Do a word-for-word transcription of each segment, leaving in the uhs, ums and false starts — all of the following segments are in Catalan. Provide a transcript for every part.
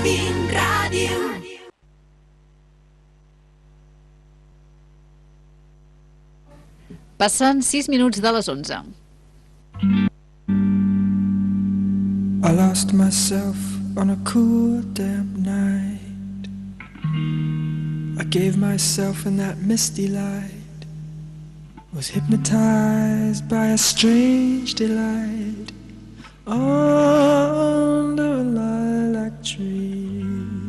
Fin Ràdio. Passen sis minuts de les onze. I lost myself on a cool damp night. I gave myself in that misty light. Was hypnotized by a strange delight. Under a lilac tree,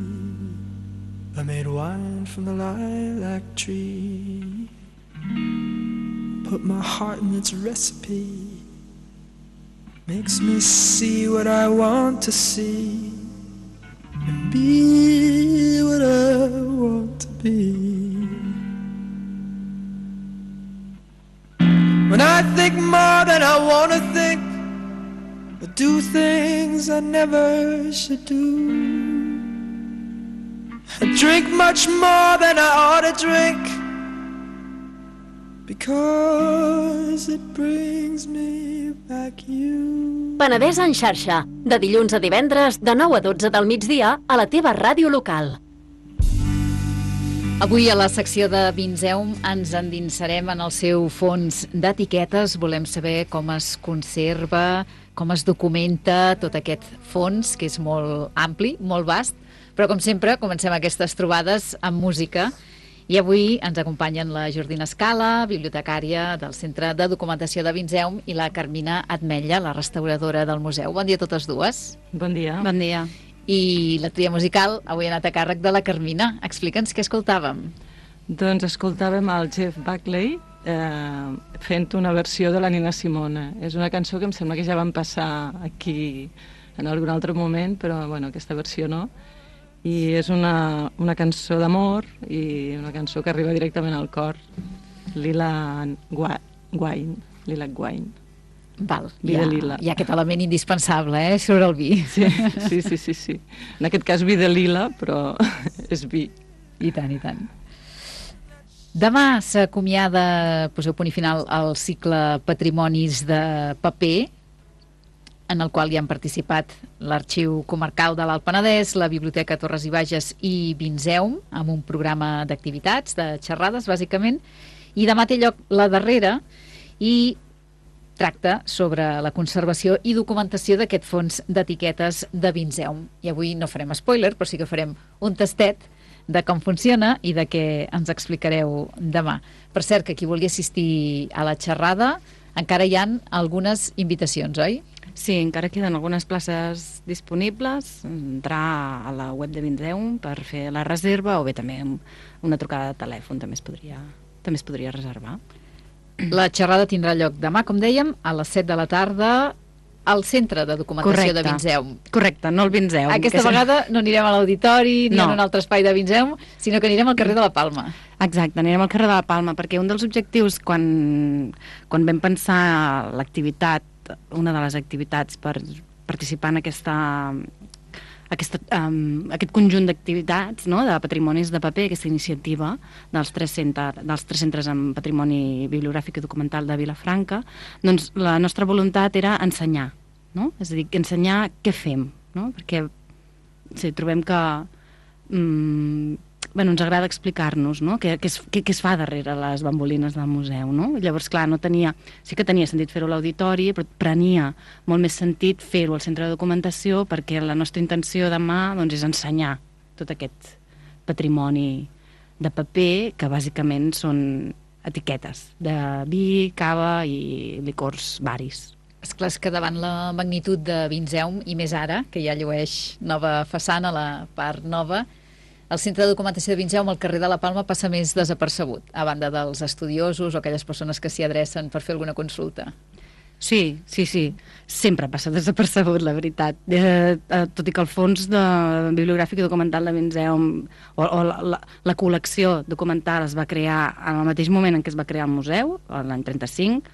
I made wine from the lilac tree. Put my heart in its recipe. Makes me see what I want to see and be what I want to be. When I think more than I want to think, I do things I never should do. I drink much more than I ought to drink, because it brings me back you. Penedès en xarxa, de dilluns a divendres, de nou a dotze del migdia, a la teva ràdio local. Avui a la secció de Vinzeum ens endinsarem en el seu fons d'etiquetes. Volem saber com es conserva, com es documenta tot aquest fons, que és molt ampli, molt vast. Però, com sempre, comencem aquestes trobades amb música. I avui ens acompanyen la Jordina Scala, bibliotecària del Centre de Documentació de Vinzeum, i la Carmina Atmetlla, la restauradora del museu. Bon dia a totes dues. Bon dia. Bon dia. I la tria musical avui ha anat a càrrec de la Carmina. Explica'ns què escoltàvem. Doncs escoltàvem el Jeff Buckley eh, fent una versió de la Nina Simone. És una cançó que em sembla que ja vam passar aquí en algun altre moment, però bueno, aquesta versió no. I és una, una cançó d'amor i una cançó que arriba directament al cor. Lila Wine. Lila Wine. Val, vi hi, ha, de lila. Hi ha aquest element indispensable, eh, sobre el vi. Sí, sí, sí, sí, sí. En aquest cas vi de lila, però és vi. I tant, i tant. Demà s'acomiada, poseu punt i final, al cicle Patrimonis de Paper, en el qual hi han participat l'Arxiu Comarcal de l'Alt Penedès, la Biblioteca Torres i Bages i Vinzeum, amb un programa d'activitats, de xerrades, bàsicament, i demà té lloc la darrera i tracta sobre la conservació i documentació d'aquest fons d'etiquetes de Vinzeum. I avui no farem spoiler, però sí que farem un tastet de com funciona i de què ens explicareu demà. Per cert, que qui vulgui assistir a la xerrada, encara hi han algunes invitacions, oi? Sí, encara queden algunes places disponibles. Entrar a la web de Vinzeum per fer la reserva, o bé també una trucada de telèfon també es podria, també es podria reservar. La xerrada tindrà lloc demà, com dèiem, a les set de la tarda al Centre de Documentació Correcte. de Vinzeum. Correcte, no el Vinzeum. Aquesta que vegada no anirem a l'auditori ni no. en un altre espai de Vinzeum, sinó que anirem al carrer de la Palma. Exacte, anirem al carrer de la Palma, perquè un dels objectius, quan, quan vam pensar l'activitat, una de les activitats per participar en aquesta, aquesta, um, aquest conjunt d'activitats, no?, de patrimonis de paper, aquesta iniciativa dels tres, centre, dels tres centres en patrimoni bibliogràfic i documental de Vilafranca, doncs la nostra voluntat era ensenyar, no? És a dir, ensenyar què fem, no? Perquè sí, trobem que mm, bueno, ens agrada explicar-nos, no?, què, què, es, què, què es fa darrere les bambolines del museu, no? Llavors, clar, no tenia, sí que tenia sentit fer-ho a l'auditori, però prenia molt més sentit fer-ho al centre de documentació, perquè la nostra intenció demà, doncs, és ensenyar tot aquest patrimoni de paper, que bàsicament són etiquetes de vi, cava i licors varis. Esclar, és que davant la magnitud de Vinzeum, i més ara, que ja llueix nova façana, la part nova, el Centre de Documentació de Vinzeum al carrer de la Palma passa més desapercebut, a banda dels estudiosos o aquelles persones que s'hi adrecen per fer alguna consulta. Sí, sí, sí. Sempre passa desapercebut, la veritat. Eh, eh, tot i que el fons de bibliogràfic i documental de Vinzeum o, o la, la, la col·lecció documental es va crear en el mateix moment en què es va crear el museu, l'any trenta-cinc,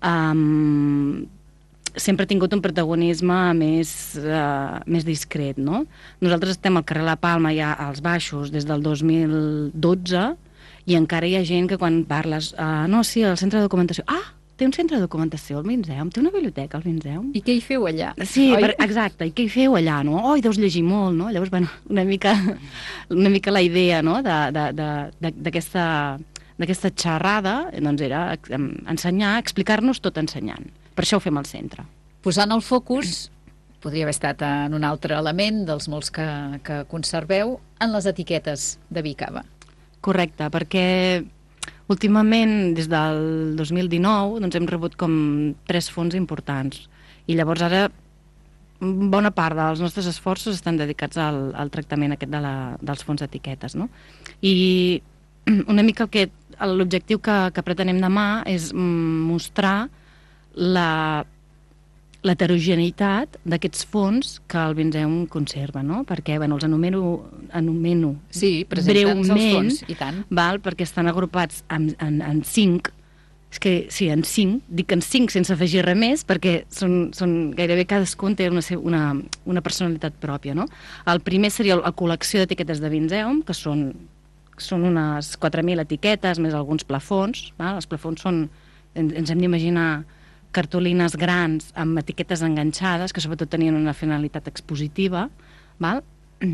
um, sempre ha tingut un protagonisme més, uh, més discret, no? Nosaltres estem al carrer La Palma ja als baixos des del dos mil dotze i encara hi ha gent que quan parles, uh, no, sí, al centre de documentació, ah, té un centre de documentació al Vinzeum, té una biblioteca al Vinzeum. I què hi feu allà? Sí, Oi? per, exacte, i què hi feu allà, no? Oh, i deus llegir molt, no? Llavors, bueno, una mica, una mica la idea, no?, d'aquesta d'aquesta xerrada, doncs era ensenyar, explicar-nos tot ensenyant. Per això ho fem al centre. Posant el focus, podria haver estat en un altre element dels molts que, que conserveu, en les etiquetes de vi i cava. Correcte, perquè últimament, des del dos mil dinou, doncs hem rebut com tres fons importants. I llavors ara bona part dels nostres esforços estan dedicats al, al tractament aquest de la, dels fons d'etiquetes, no? I una mica el que l'objectiu que, que pretenem demà és mostrar la l'heterogeneïtat d'aquests fons que el Vinzeum conserva, no? Perquè, bueno, els anumero, anumeno sí, presenta'ns els fons, i tant. Val? Perquè estan agrupats en, en, en cinc, és que sí, en cinc, dic en cinc sense afegir res més, perquè són, són gairebé cadascun té una, una, una personalitat pròpia, no? El primer seria la col·lecció d'etiquetes de Vinzeum, que són, són unes quatre mil etiquetes, més alguns plafons, val? Els plafons són, ens hem d'imaginar cartolines grans amb etiquetes enganxades, que sobretot tenien una finalitat expositiva, val?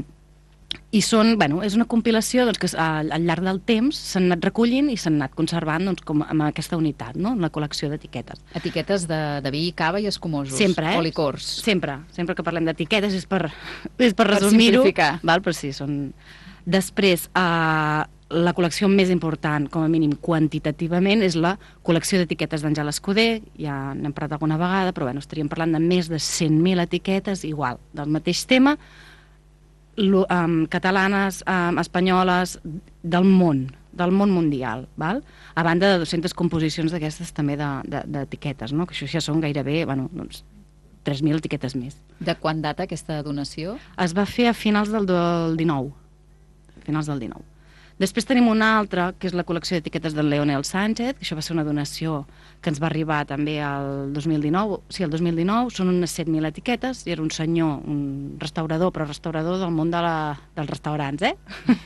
I són, bueno, és una compilació doncs, que al, al llarg del temps s'han anat recollint i s'han anat conservant doncs, com amb aquesta unitat, no?, la col·lecció d'etiquetes. Etiquetes de, de vi, cava i escumosos. Sempre, eh? O licors. Sempre. Sempre que parlem d'etiquetes és per, és per resumir-ho. Per simplificar. Val? Però sí, són... Després, eh, la col·lecció més important, com a mínim quantitativament, és la col·lecció d'etiquetes d'Àngel Escudé, ja n'hem parlat alguna vegada, però bueno, estaríem parlant de més de cent mil etiquetes, igual, del mateix tema, lo, um, catalanes, um, espanyoles, del món, del món mundial, val? A banda de dues-centes composicions d'aquestes també d'etiquetes, de, de, no? Que això ja són gairebé, bueno, doncs, tres mil etiquetes més. De quan data aquesta donació? Es va fer a finals del, del dinou. finals del dinou. Després tenim una altra, que és la col·lecció d'etiquetes del Leonel Sánchez, que això va ser una donació que ens va arribar també al dos mil dinou, sí, el dos mil dinou, són unes set mil etiquetes, i era un senyor, un restaurador, però restaurador del món de la, dels restaurants, eh?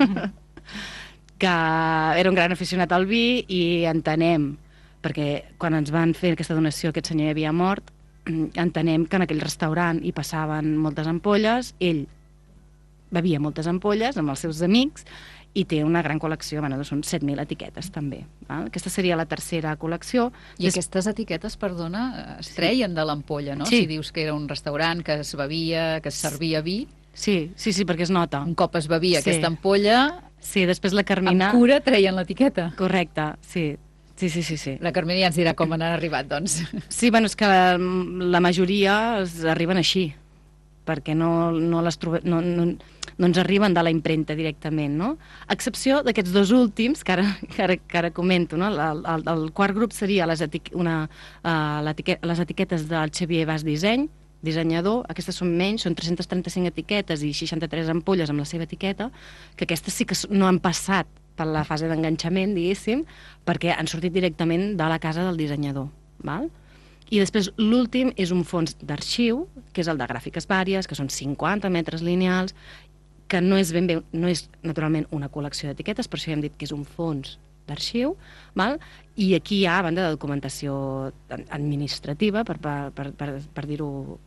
que era un gran aficionat al vi, i entenem, perquè quan ens van fer aquesta donació aquest senyor ja havia mort, entenem que en aquell restaurant hi passaven moltes ampolles, ell bevia moltes ampolles amb els seus amics, i té una gran col·lecció, bueno, són set mil etiquetes també. Val? Aquesta seria la tercera col·lecció. I Des... aquestes etiquetes, perdona, es treien de l'ampolla, no? Sí. Si dius que era un restaurant, que es bevia, que es servia vi... Sí, sí, sí, perquè es nota. Un cop es bevia sí. aquesta ampolla... Sí, després la Carmina... Amb cura treien l'etiqueta. Correcte, sí. Sí, sí, sí, sí. La Carmina ja ens dirà com han arribat, doncs. Sí, bueno, és que la, la majoria es arriben així, perquè no, no les trobem... No, no, no ens arriben de la impremta directament, no? A excepció d'aquests dos últims, que ara, que ara, que ara comento, no? El, el, el quart grup seria les, etic una, uh, etiquet les etiquetes del Xavier Bas Disseny, dissenyador. Aquestes són menys, són tres-centes trenta-cinc etiquetes i seixanta-tres ampolles amb la seva etiqueta, que aquestes sí que no han passat per la fase d'enganxament, diguéssim, perquè han sortit directament de la casa del dissenyador, val? I després l'últim és un fons d'arxiu, que és el de gràfiques vàries, que són cinquanta metres lineals, que no és ben bé, no és naturalment una col·lecció d'etiquetes, per això hem dit que és un fons d'arxiu, val? I aquí hi ha, a banda de documentació administrativa, per, per, per, per, per dir-ho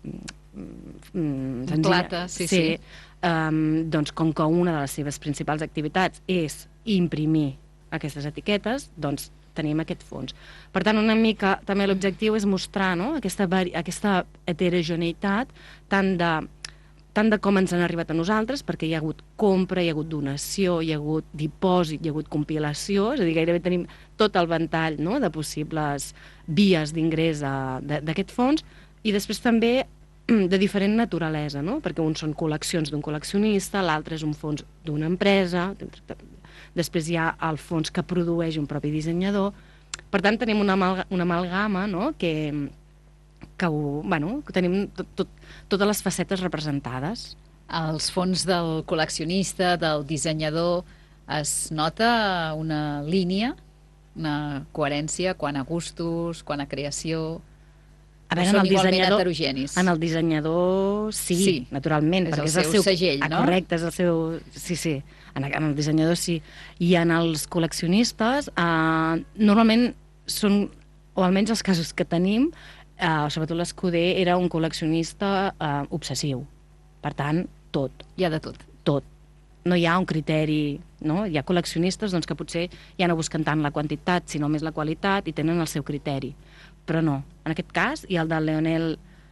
mm, senzilla. Plata, sí, sí. sí. Um, doncs com que una de les seves principals activitats és imprimir aquestes etiquetes, doncs tenim aquest fons. Per tant, una mica també l'objectiu és mostrar, no?, aquesta, aquesta heterogeneïtat tant de tant de com ens han arribat a nosaltres, perquè hi ha hagut compra, hi ha hagut donació, hi ha hagut dipòsit, hi ha hagut compilació, és a dir, gairebé tenim tot el ventall, no?, de possibles vies d'ingrés d'aquest fons, i després també de diferent naturalesa, no?, perquè uns són col·leccions d'un col·leccionista, l'altre és un fons d'una empresa, després hi ha el fons que produeix un propi dissenyador. Per tant, tenim una, amalga una amalgama, no?, que... que, ho, bueno, que tenim tot, tot, totes les facetes representades. Als fons del col·leccionista, del dissenyador, es nota una línia, una coherència quant a gustos, quant a creació... A veure, en el dissenyador, heterogenis. En el dissenyador, sí, sí, naturalment. És perquè el és el seu seu segell, ah, no? Correcte, és el seu... Sí, sí, en, en el dissenyador sí. I en els col·leccionistes, eh, normalment són o almenys els casos que tenim, eh, sobretot l'Escuder era un col·leccionista eh, obsessiu. Per tant, tot. Hi ha de tot. Tot. No hi ha un criteri, no? Hi ha col·leccionistes doncs, que potser ja no busquen tant la quantitat, sinó més la qualitat, i tenen el seu criteri. Però no. En aquest cas, i el del Leonel,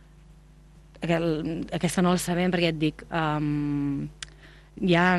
aquesta no la sabem perquè et dic, um, hi ha...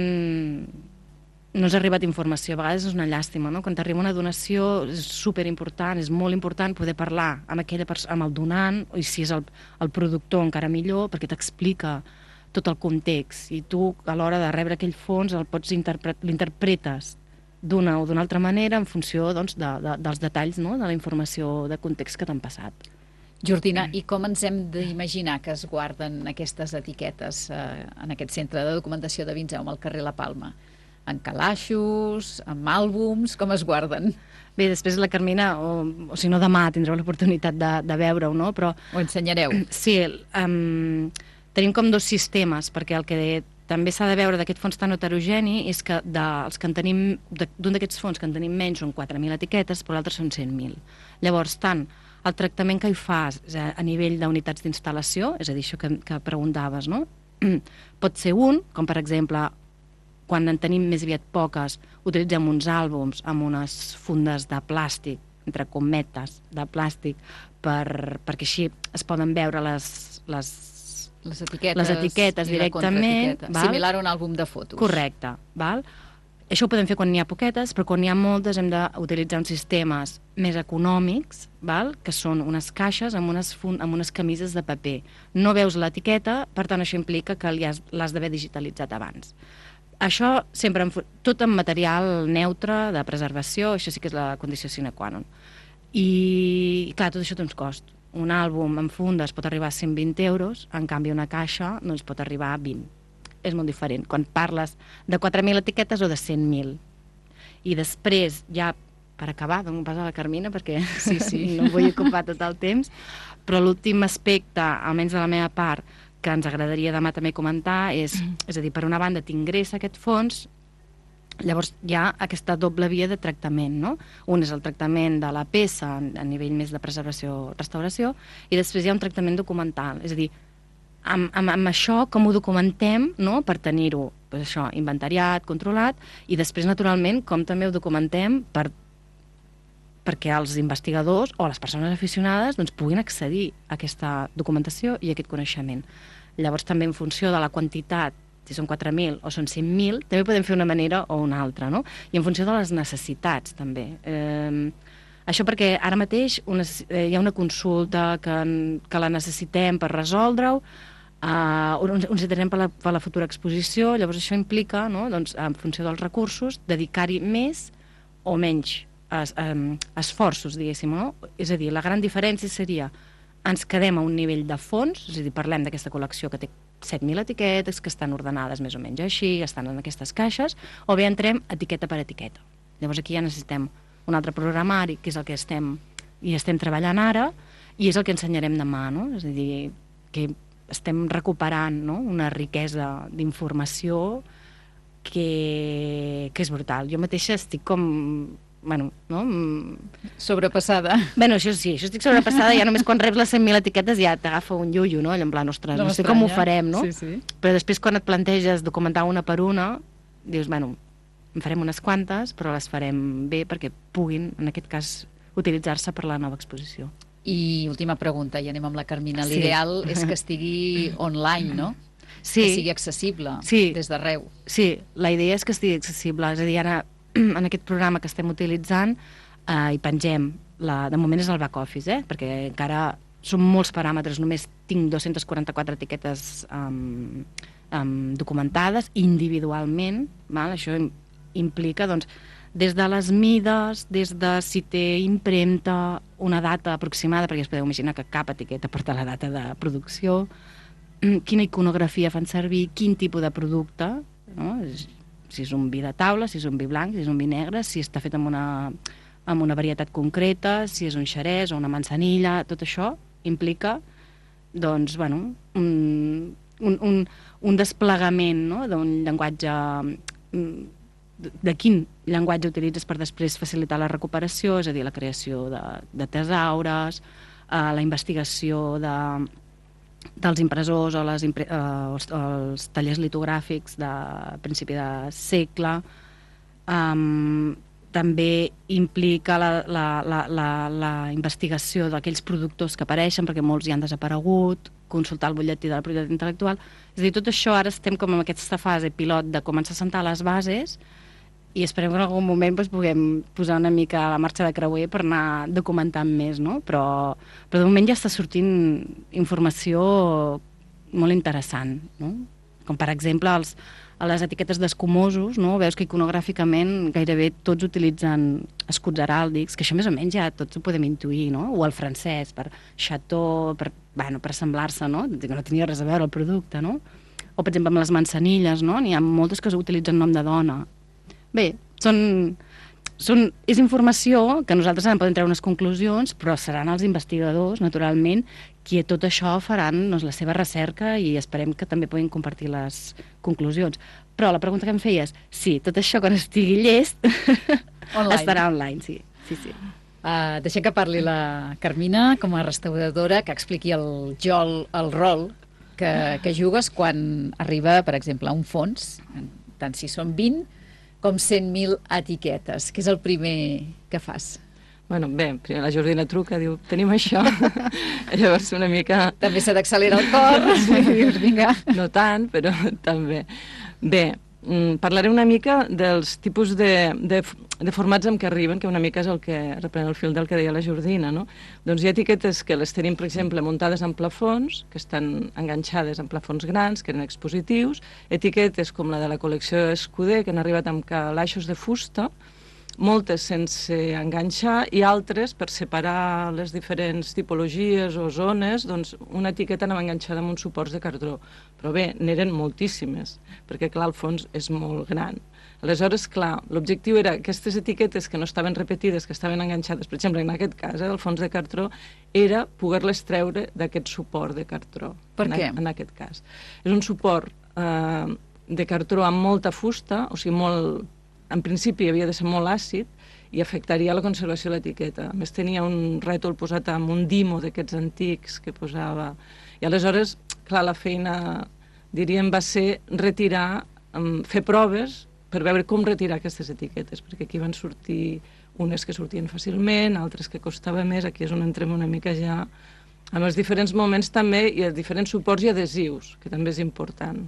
no ens ha arribat informació, a vegades és una llàstima, no? Quan t'arriba una donació és superimportant, és molt important poder parlar amb, aquella amb el donant, i si és el, el productor encara millor, perquè t'explica tot el context, i tu a l'hora de rebre aquell fons el pots interpre l'interpretes d'una o d'una altra manera en funció doncs, de, de, dels detalls, no? De la informació de context que t'han passat. Jordina, i com ens hem d'imaginar que es guarden aquestes etiquetes eh, en aquest centre de documentació de Vinzeu al carrer La Palma? En calaixos, en àlbums, com es guarden? Bé, després la Carmina, o, o si no demà tindreu l'oportunitat de, de veure-ho, no? Però, ho ensenyareu. Sí, um, tenim com dos sistemes, perquè el que també s'ha de veure d'aquest fons tan heterogeni és que dels que en tenim, d'un d'aquests fons que en tenim menys són quatre mil etiquetes, però l'altre són cent mil. Llavors, tant el tractament que hi fas a nivell d'unitats d'instal·lació, és a dir, això que, que preguntaves, no? Pot ser un, com per exemple, quan en tenim més aviat poques, utilitzem uns àlbums amb unes fundes de plàstic, entre cometes, de plàstic, per, perquè així es poden veure les, les, les etiquetes, les etiquetes directament. Similar a un àlbum de fotos. Correcte. Val? Això ho podem fer quan n'hi ha poquetes, però quan n'hi ha moltes hem d'utilitzar uns sistemes més econòmics, val? Que són unes caixes amb unes, fun amb unes camises de paper. No veus l'etiqueta, per tant això implica que l'has d'haver digitalitzat abans. Això sempre, en, tot en material neutre, de preservació, això sí que és la condició sine qua non. I, clar, tot això té uns costs. Un àlbum en fundes pot arribar a cent vint euros, en canvi una caixa doncs, pot arribar a vint. És molt diferent, quan parles de quatre mil etiquetes o de cent mil. I després, ja per acabar, dono pas a la Carmina, perquè sí, sí, no vull ocupar tot el temps, però l'últim aspecte, almenys de la meva part, que ens agradaria demà també comentar és, és a dir, per una banda t'ingressa aquest fons, llavors hi ha aquesta doble via de tractament, no? Un és el tractament de la peça a nivell més de preservació-restauració i després hi ha un tractament documental, és a dir, amb, amb, amb això com ho documentem, no? Per tenir-ho, doncs això, inventariat, controlat, i després naturalment com també ho documentem per perquè els investigadors o les persones aficionades doncs, puguin accedir a aquesta documentació i a aquest coneixement. Llavors també en funció de la quantitat, si són quatre mil o són cent mil, també podem fer una manera o una altra, no? I en funció de les necessitats també. Eh, això perquè ara mateix una, eh, hi ha una consulta que, que la necessitem per resoldre-ho, eh, ho necessitarem per la, per la futura exposició, llavors això implica, no? Doncs, en funció dels recursos, dedicar-hi més o menys Es, um, esforços, diguéssim, no? És a dir, la gran diferència seria ens quedem a un nivell de fons, és a dir, parlem d'aquesta col·lecció que té set mil etiquetes, que estan ordenades més o menys així, estan en aquestes caixes, o bé entrem etiqueta per etiqueta. Llavors aquí ja necessitem un altre programari, que és el que estem, i estem treballant ara, i és el que ensenyarem demà, no? És a dir, que estem recuperant, no? Una riquesa d'informació que, que és brutal. Jo mateixa estic com... Bueno, no? Sobrepassada. Bueno, això sí, això estic sobrepassada, ja només quan reps les cent mil etiquetes ja t'agafa un iullo, no? Allò en plan, ostres, no, no sé com ho farem, no? Sí, sí. Però després quan et planteges documentar una per una, dius, bueno, en farem unes quantes, però les farem bé perquè puguin, en aquest cas, utilitzar-se per la nova exposició. I última pregunta, i anem amb la Carmina. Sí. L'ideal és que estigui online, no? Sí. Que sigui accessible sí. des d'arreu. Sí, la idea és que estigui accessible, és a dir, ara en aquest programa que estem utilitzant eh, hi pengem, la, de moment és el back office, eh? Perquè encara són molts paràmetres, només tinc dos-centes quaranta-quatre etiquetes um, um, documentades individualment, val? Això implica doncs, des de les mides, des de si té impremta, una data aproximada, perquè es podeu imaginar que cap etiqueta porta la data de producció, quina iconografia fan servir, quin tipus de producte, no? Si és un vi de taula, si és un vi blanc, si és un vi negre, si està fet amb una, amb una varietat concreta, si és un xerès o una manzanilla, tot això implica doncs, bueno, un, un, un, un desplegament, no? D'un llenguatge de quin llenguatge utilitzes per després facilitar la recuperació, és a dir, la creació de, de tesaures, eh, la investigació de, dels impressors o les, impre, eh, els, els tallers litogràfics de principi de segle. Um, també implica la, la, la, la, la investigació d'aquells productors que apareixen, perquè molts ja han desaparegut, consultar el butlletí de la propietat intel·lectual. És a dir, tot això ara estem com en aquesta fase pilot de començar a sentar les bases i esperem que en algun moment doncs, puguem posar una mica la marxa de creuer per anar documentant més, no? Però, però de moment ja està sortint informació molt interessant, no? Com per exemple els, a les etiquetes d'escumosos, no? Veus que iconogràficament gairebé tots utilitzen escuts heràldics, que això més o menys ja tots ho podem intuir, no? O el francès, per chateau, per, bueno, per assemblar-se, no? Que no tenia res a veure el producte, no? O, per exemple, amb les mansanilles, no? N'hi ha moltes que utilitzen nom de dona. Bé, són, són, és informació que nosaltres en podem treure unes conclusions, però seran els investigadors, naturalment, qui a tot això faran doncs, la seva recerca i esperem que també puguin compartir les conclusions. Però la pregunta que em feies, sí, tot això quan estigui llest online. Estarà online, sí. sí, sí. Uh, deixem que parli la Carmina com a restauradora, que expliqui el jol, el rol que, que jugues quan arriba, per exemple, a un fons, tant si són vint com cent mil etiquetes. Què és el primer que fas? Bueno, bé, primer la Jordina truca, diu, tenim això. Llavors una mica... També s'ha d'accelerar el cor. Sí, dius, vinga. No tant, però també. Bé, parlaré una mica dels tipus de, de, de formats amb què arriben, que una mica és el que reprèn el fil del que deia la Jordina, no? Doncs hi ha etiquetes que les tenim, per exemple, muntades en plafons, que estan enganxades en plafons grans, que eren expositius, etiquetes com la de la col·lecció Escuder, que han arribat amb calaixos de fusta, moltes sense enganxar i altres, per separar les diferents tipologies o zones, doncs una etiqueta anava enganxada amb uns suports de cartró. Però bé, n'eren moltíssimes, perquè clar, el fons és molt gran. Aleshores, clar, l'objectiu era aquestes etiquetes que no estaven repetides, que estaven enganxades, per exemple, en aquest cas, eh, del fons de cartró, era poder-les treure d'aquest suport de cartró. Per què? En, en aquest cas. És un suport eh, de cartró amb molta fusta, o sigui, molt... En principi havia de ser molt àcid i afectaria la conservació de l'etiqueta. A més, tenia un rètol posat amb un dimo d'aquests antics que posava... I aleshores, clar, la feina, diríem, va ser retirar, fer proves per veure com retirar aquestes etiquetes, perquè aquí van sortir unes que sortien fàcilment, altres que costava més, aquí és on entrem una mica ja amb els diferents moments també i els diferents suports i adhesius, que també és important.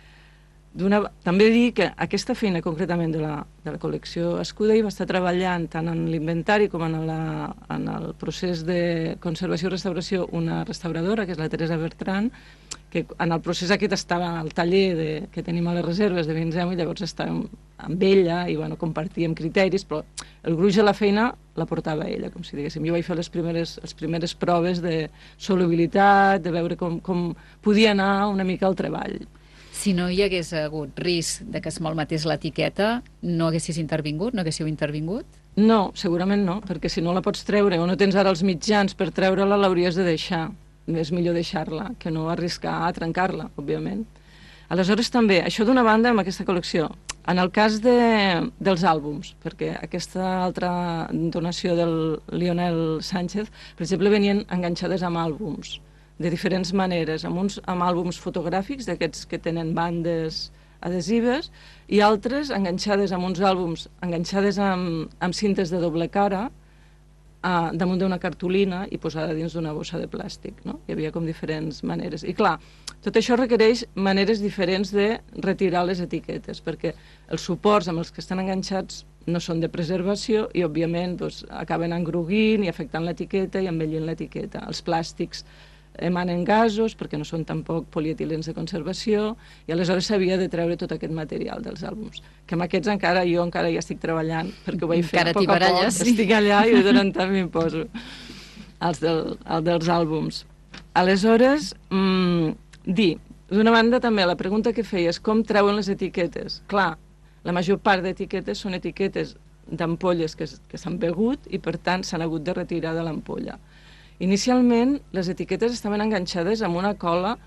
També dir que aquesta feina concretament de la, de la col·lecció Escuder va estar treballant tant en l'inventari com en, la, en el procés de conservació i restauració una restauradora, que és la Teresa Bertran, que en el procés aquest estava al taller de, que tenim a les reserves de Vinzem i llavors estàvem amb ella i bueno, compartíem criteris, però el gruix de la feina la portava ella, com si diguéssim. Jo vaig fer les primeres, les primeres proves de solubilitat, de veure com, com podia anar una mica el treball. Si no hi hagués hagut risc de que es malmetés l'etiqueta, no haguessis intervingut? No haguéssiu intervingut? No, segurament no, perquè si no la pots treure o no tens ara els mitjans per treure-la, l'hauries de deixar. És millor deixar-la que no arriscar a trencar-la, òbviament. Aleshores també, això d'una banda amb aquesta col·lecció. En el cas de, dels àlbums, perquè aquesta altra donació del Lionel Sánchez, per exemple, venien enganxades amb àlbums de diferents maneres, amb uns amb àlbums fotogràfics, d'aquests que tenen bandes adhesives, i altres enganxades amb uns àlbums, enganxades amb, amb cintes de doble cara, a, damunt d'una cartolina i posada dins d'una bossa de plàstic, no? Hi havia com diferents maneres. I clar, tot això requereix maneres diferents de retirar les etiquetes, perquè els suports amb els que estan enganxats no són de preservació i, òbviament, doncs, acaben engruguint i afectant l'etiqueta i envellint l'etiqueta. Els plàstics emanen gasos perquè no són tampoc polietilens de conservació i aleshores s'havia de treure tot aquest material dels àlbums, que amb aquests encara jo encara ja estic treballant perquè ho vaig fer a poc a poc, sí. Estic allà i de tant en tant m'hi poso els, del, els dels àlbums. Aleshores, mmm, dir, d'una banda també la pregunta que feies, com treuen les etiquetes? Clar, la major part d'etiquetes són etiquetes d'ampolles que, que s'han begut i per tant s'han hagut de retirar de l'ampolla. Inicialment, les etiquetes estaven enganxades amb una cola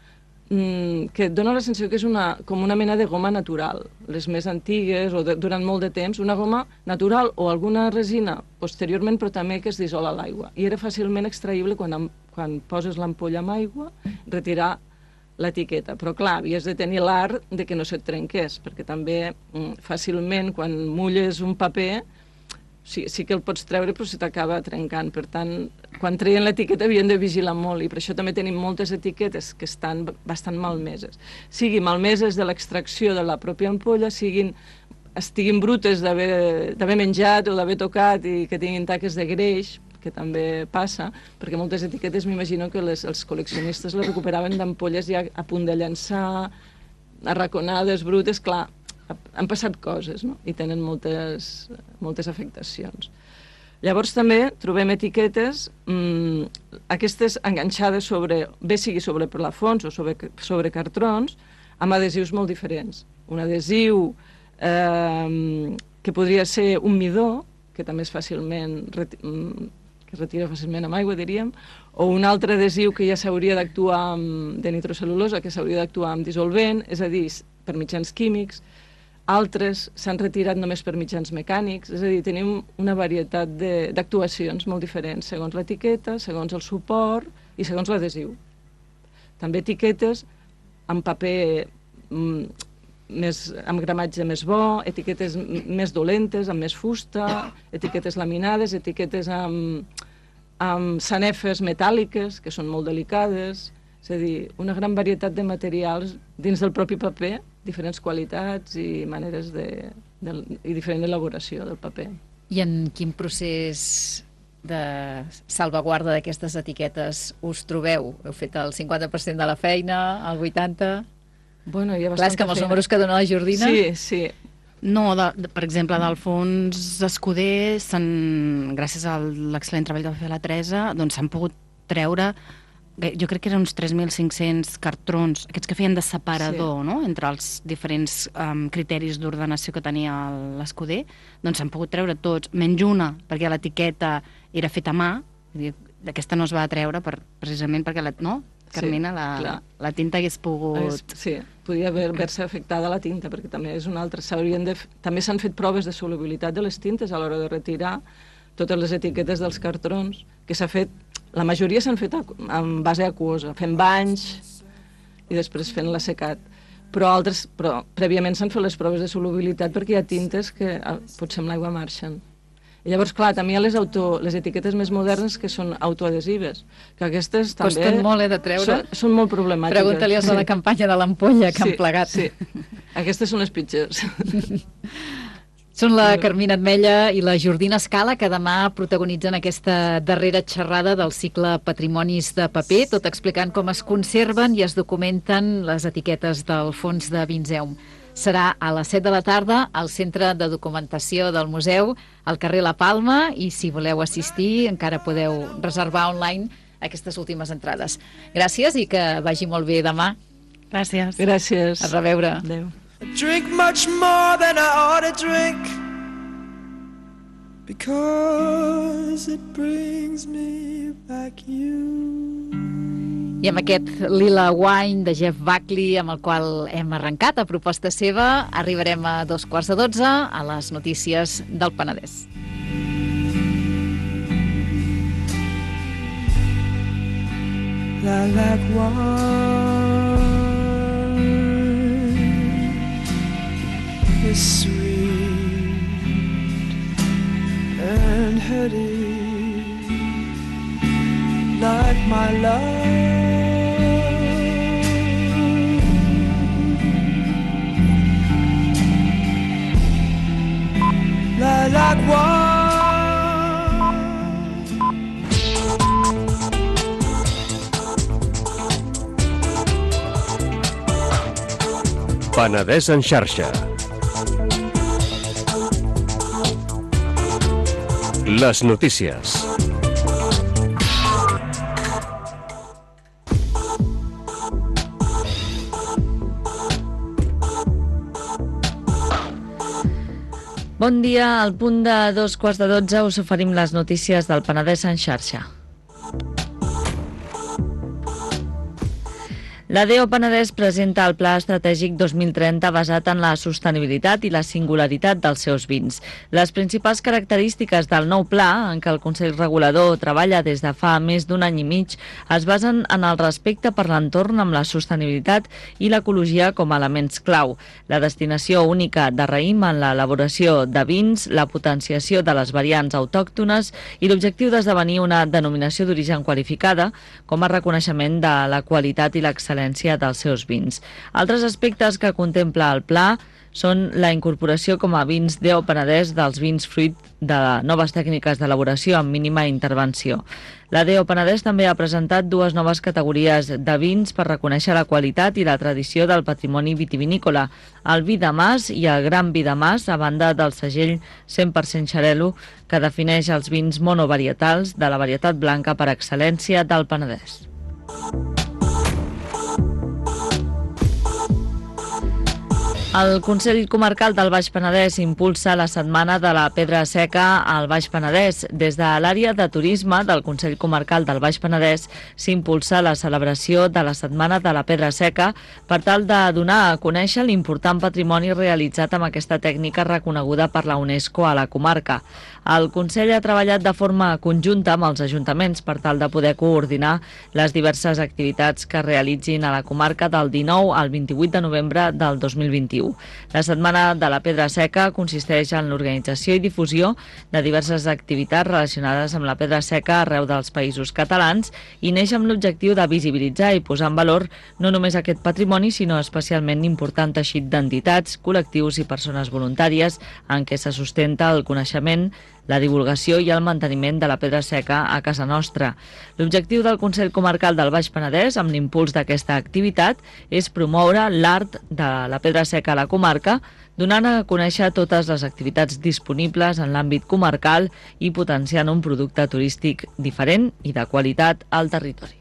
mm, que et dona la sensació que és una, com una mena de goma natural. Les més antigues, o de, durant molt de temps, una goma natural o alguna resina posteriorment, però també que es dissol a l'aigua. I era fàcilment extraïble quan, quan poses l'ampolla amb aigua, retirar l'etiqueta. Però clar, havies de tenir l'art de que no se't trenqués, perquè també mm, fàcilment quan mulles un paper sí, sí que el pots treure però se t'acaba trencant. Per tant, quan treien l'etiqueta havien de vigilar molt i per això també tenim moltes etiquetes que estan bastant malmeses. Siguin malmeses de l'extracció de la pròpia ampolla, siguin estiguin brutes d'haver menjat o d'haver tocat i que tinguin taques de greix, que també passa, perquè moltes etiquetes m'imagino que les, els col·leccionistes les recuperaven d'ampolles ja a punt de llançar, arraconades, brutes, clar, han passat coses, no? I tenen moltes, moltes afectacions. Llavors també trobem etiquetes, mmm, aquestes enganxades sobre, bé sigui sobre plafons o sobre, sobre cartrons, amb adhesius molt diferents. Un adhesiu eh, que podria ser un midó, que també és fàcilment que es retira fàcilment amb aigua, diríem, o un altre adhesiu que ja s'hauria d'actuar amb, de nitrocel·lulosa, que s'hauria d'actuar amb dissolvent, és a dir, per mitjans químics. Altres s'han retirat només per mitjans mecànics, és a dir, tenim una varietat d'actuacions molt diferents, segons l'etiqueta, segons el suport i segons l'adhesiu. També etiquetes amb paper mm, més, amb gramatge més bo, etiquetes més dolentes, amb més fusta, etiquetes laminades, etiquetes amb, amb sanefes metàl·liques, que són molt delicades, és a dir, una gran varietat de materials dins del propi paper, diferents qualitats i maneres de, de, i diferent elaboració del paper. I en quin procés de salvaguarda d'aquestes etiquetes us trobeu? Heu fet el cinquanta per cent de la feina, el vuitanta per cent? Bueno, hi ha clar, és que amb els feina. números que dona la Jordina... Sí, sí. No, de, de, per exemple, d'Alfons Escuder, gràcies a l'excel·lent treball que va fer la Teresa, doncs s'han pogut treure, jo crec que eren uns tres mil cinc-cents cartrons, aquests que feien de separador, sí, no?, entre els diferents um, criteris d'ordenació que tenia l'Escuder, doncs s'han pogut treure tots, menys una, perquè l'etiqueta era feta a mà, d'aquesta no es va treure per, precisament perquè la, no? Carmina, sí, la, la tinta hagués pogut... Sí, podia haver-se afectada la tinta, perquè també és una altra... De... També s'han fet proves de solubilitat de les tintes a l'hora de retirar totes les etiquetes dels cartrons, que s'ha fet... La majoria s'han fet en base aquosa, fent banys i després fent l'assecat. Però altres, però prèviament s'han fet les proves de solubilitat perquè hi ha tintes que potser amb l'aigua marxen. I llavors, clar, també hi ha les, auto, les etiquetes més modernes que són autoadhesives, que aquestes també... Costen molt, eh, de treure. Són, són molt problemàtiques. Pregunta-li als de la campanya de l'ampolla que sí, han plegat. Sí, aquestes són les pitjors. Són la Carmina Ametlla i la Jordina Scala, que demà protagonitzen aquesta darrera xerrada del cicle Patrimonis de Paper, tot explicant com es conserven i es documenten les etiquetes del fons de Vinzeum. Serà a les set de la tarda al Centre de Documentació del Museu, al carrer La Palma, i si voleu assistir encara podeu reservar online aquestes últimes entrades. Gràcies i que vagi molt bé demà. Gràcies. Gràcies. A reveure. Adéu. I drink much more than I ought to drink because it brings me back you. I amb aquest Lila Wine de Jeff Buckley, amb el qual hem arrencat a proposta seva, arribarem a dos quarts de dotze a les notícies del Penedès. Lilac wine is sweet and heady like my love. Lilac wine. Penedès en xarxa. Les notícies. Bon dia, al punt de dos quarts de dotze us oferim les notícies del Penedès en xarxa. La D E O Penedès presenta el Pla Estratègic dos mil trenta basat en la sostenibilitat i la singularitat dels seus vins. Les principals característiques del nou pla, en què el Consell Regulador treballa des de fa més d'un any i mig, es basen en el respecte per l'entorn amb la sostenibilitat i l'ecologia com a elements clau, la destinació única de raïm en l'elaboració de vins, la potenciació de les variants autòctones i l'objectiu d'esdevenir una denominació d'origen qualificada com a reconeixement de la qualitat i l'excel·lència dels seus vins. Altres aspectes que contempla el pla són la incorporació com a vins D E O Penedès dels vins fruit de noves tècniques d'elaboració amb mínima intervenció. La D E O Penedès també ha presentat dues noves categories de vins per reconèixer la qualitat i la tradició del patrimoni vitivinícola, el vi de mas i el gran vi de mas, a banda del segell cent per cent Xarel·lo, que defineix els vins monovarietals de la varietat blanca per excel·lència del Penedès. El Consell Comarcal del Baix Penedès impulsa la Setmana de la Pedra Seca al Baix Penedès. Des de l'àrea de turisme del Consell Comarcal del Baix Penedès s'impulsa la celebració de la Setmana de la Pedra Seca per tal de donar a conèixer l'important patrimoni realitzat amb aquesta tècnica reconeguda per la UNESCO a la comarca. El Consell ha treballat de forma conjunta amb els ajuntaments per tal de poder coordinar les diverses activitats que es realitzin a la comarca del dinou al vint-i-vuit de novembre del dos mil vint-i-u. La Setmana de la Pedra Seca consisteix en l'organització i difusió de diverses activitats relacionades amb la pedra seca arreu dels països catalans i neix amb l'objectiu de visibilitzar i posar en valor no només aquest patrimoni, sinó especialment important teixit d'entitats, col·lectius i persones voluntàries en què se sustenta el coneixement, la divulgació i el manteniment de la pedra seca a casa nostra. L'objectiu del Consell Comarcal del Baix Penedès, amb l'impuls d'aquesta activitat, és promoure l'art de la pedra seca a la comarca, donant a conèixer totes les activitats disponibles en l'àmbit comarcal i potenciant un producte turístic diferent i de qualitat al territori.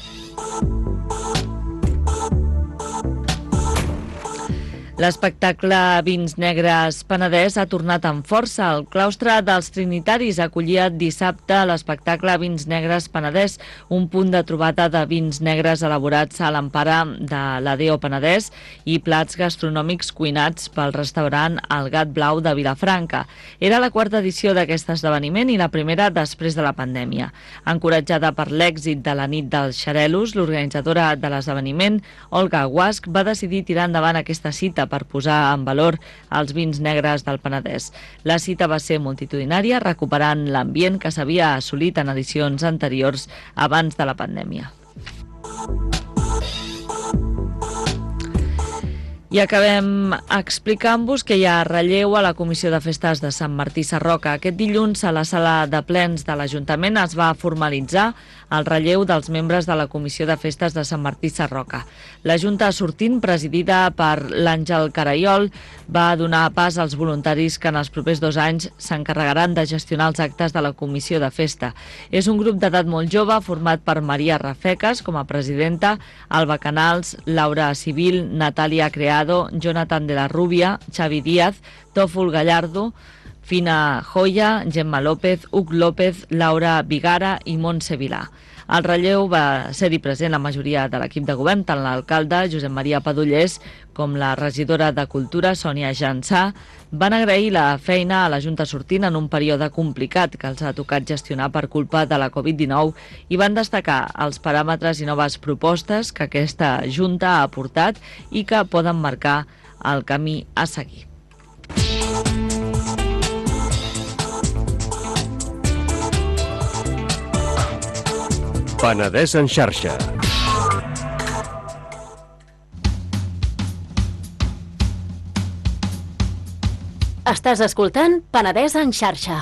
L'espectacle Vins Negres Penedès ha tornat amb força. El claustre dels Trinitaris acollia dissabte l'espectacle Vins Negres Penedès, un punt de trobada de vins negres elaborats a l'empara de la D E O Penedès i plats gastronòmics cuinats pel restaurant El Gat Blau de Vilafranca. Era la quarta edició d'aquest esdeveniment i la primera després de la pandèmia. Encoratjada per l'èxit de la nit dels Xarel·los, l'organitzadora de l'esdeveniment, Olga Guasch, va decidir tirar endavant aquesta cita per posar en valor els vins negres del Penedès. La cita va ser multitudinària, recuperant l'ambient que s'havia assolit en edicions anteriors abans de la pandèmia. I acabem explicant-vos que hi ha relleu a la Comissió de Festes de Sant Martí Sarroca. Aquest dilluns a la sala de plens de l'Ajuntament es va formalitzar el relleu dels membres de la Comissió de Festes de Sant Martí Sarroca. La Junta sortint, presidida per l'Àngel Caraiol, va donar pas als voluntaris que en els propers dos anys s'encarregaran de gestionar els actes de la Comissió de Festa. És un grup d'edat molt jove format per Maria Rafecas com a presidenta, Alba Canals, Laura Civil, Natàlia Creado, Jonathan de la Rubia, Xavi Díaz, Tòfol Gallardo, Fina Joya, Gemma López, Huc López, Laura Vigara i Montse Vilà. Al relleu va ser-hi present la majoria de l'equip de govern, tant l'alcalde Josep Maria Padullés com la regidora de Cultura Sònia Jansà. Van agrair la feina a la Junta sortint en un període complicat que els ha tocat gestionar per culpa de la covid dinou i van destacar els paràmetres i noves propostes que aquesta Junta ha aportat i que poden marcar el camí a seguir. Penedès en xarxa. Estàs escoltant Penedès en xarxa.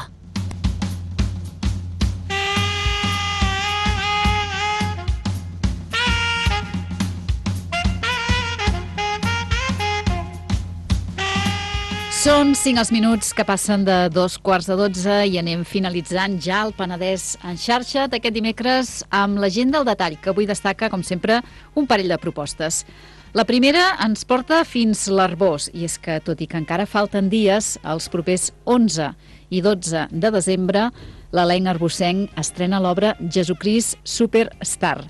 Són cinc els minuts que passen de dos quarts de dotze i anem finalitzant ja el Penedès en xarxa d'aquest dimecres amb l'agenda al detall, que avui destaca, com sempre, un parell de propostes. La primera ens porta fins l'Arbós, i és que, tot i que encara falten dies, els propers onze i dotze de desembre, l'elenc arbosenc estrena l'obra Jesucrist Superstar.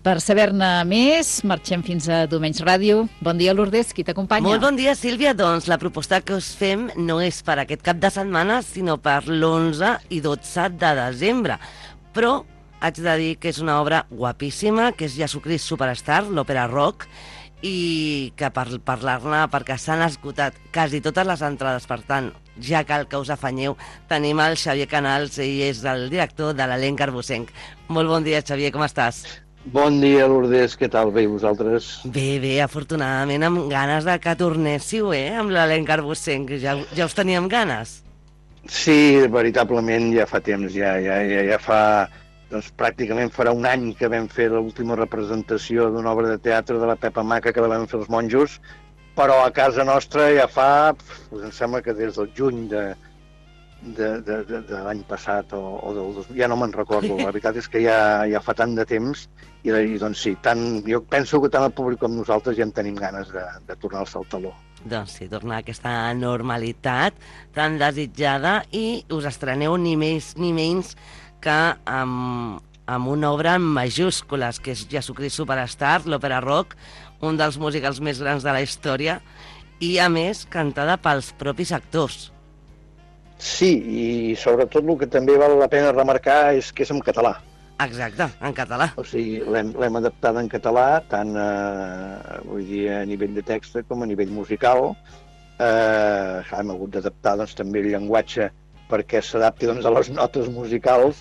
Per saber-ne més, marxem fins a Domenys Ràdio. Bon dia, Lourdes, qui t'acompanya? Molt bon dia, Sílvia. Doncs la proposta que us fem no és per aquest cap de setmana, sinó per l'onze i dotze de desembre. Però haig de dir que és una obra guapíssima, que és Jesucrist Superstar, l'òpera rock, i que per parlar-ne, perquè s'han esgotat quasi totes les entrades, per tant, ja cal que us afanyeu, tenim el Xavier Canals, ell és el director de l'elenc arbocenc. Molt bon dia, Xavier, com estàs? Bon dia, Lourdes, què tal? Bé, i vosaltres? Bé, bé, afortunadament amb ganes de que tornéssiu, eh, amb l'elenc arbocenc, ja, ja us teníem ganes. Sí, veritablement ja fa temps, ja, ja, ja, ja fa... Doncs pràcticament farà un any que vam fer l'última representació d'una obra de teatre de la Pepa Maca que la vam fer els monjos, però a casa nostra ja fa, doncs em sembla que des del juny de, de, de, de, de l'any passat o, o del dos, ja no me'n recordo, la veritat és que ja, ja fa tant de temps i, i doncs sí, tant, jo penso que tant el públic com nosaltres ja en tenim ganes de, de tornar-se al taló. Doncs sí, tornar a aquesta normalitat tan desitjada i us estreneu ni més ni menys que amb, amb una obra en majúscules, que és Jesucrist Superstar, l'òpera rock, un dels musicals més grans de la història, i a més cantada pels propis actors. Sí, i sobretot el que també val la pena remarcar és que és en català. Exacte, en català. O sigui, l'hem adaptat en català, tant eh, vull dir, a nivell de text com a nivell musical. Eh, hem hagut d'adaptar doncs, també el llenguatge perquè s'adapti doncs, a les notes musicals,